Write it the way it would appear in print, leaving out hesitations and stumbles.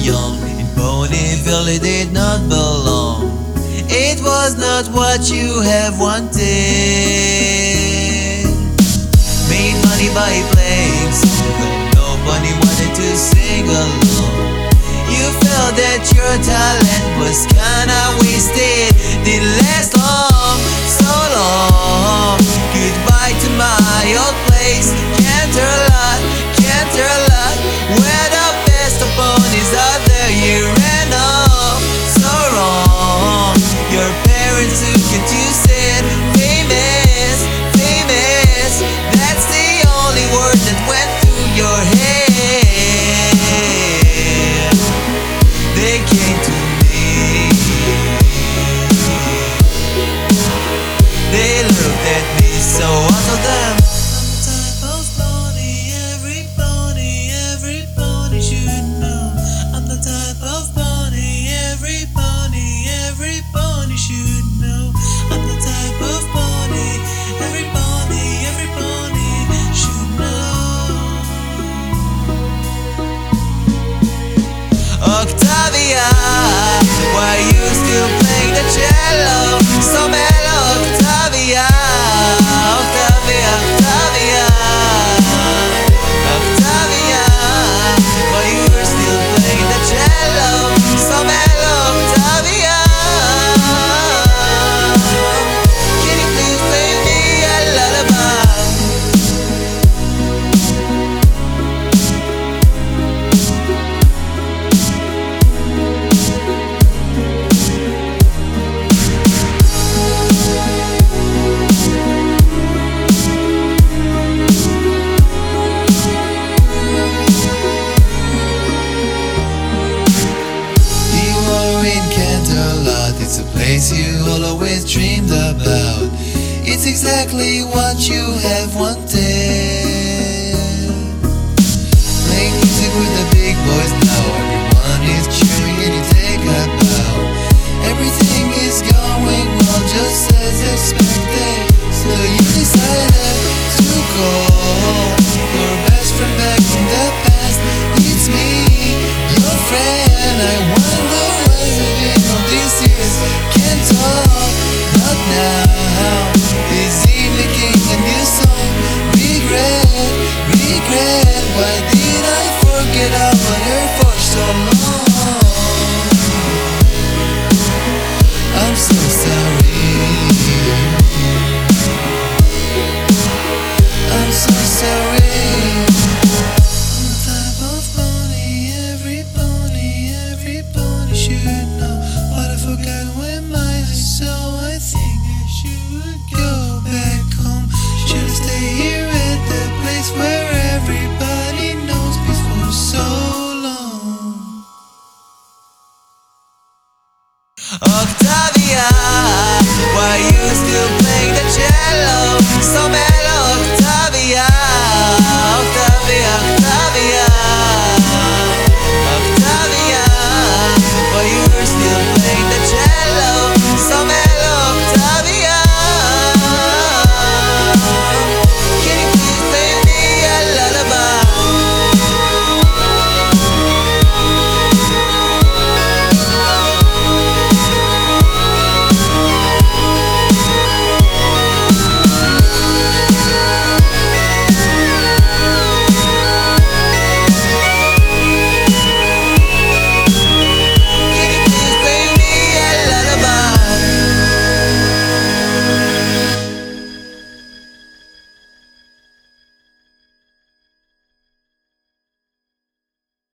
young. In Ponyville it did not belong. It was not what you have wanted. Made money by playing song, nobody wanted to sing along. You felt that your talent was kinda wasted. Didn't last long, so long. Goodbye to my old place. Can't a lot, where the best of ponies are there. You ran off, so wrong. Your parents took it, you said famous, famous. That's the only word that went through your head. They came to me, they looked at me, so I told them, I'm the type of pony every pony should know. I'm the type of pony every pony should know. Octavia, why you still playing the cello? So mellow, Octavia, Octavia, Octavia, Octavia, why you still playing the cello? So mellow, Octavia. Can you please play me a lullaby? It's a place you always dreamed about. It's exactly what you have wanted. Playing music with the big boys now. Everyone is cheering and you take a bow. Everything is going well just as expected. So you decided to call your best friend back from the past. It's me, your friend. I wonder what's it in all these years. Can't talk, not now. Is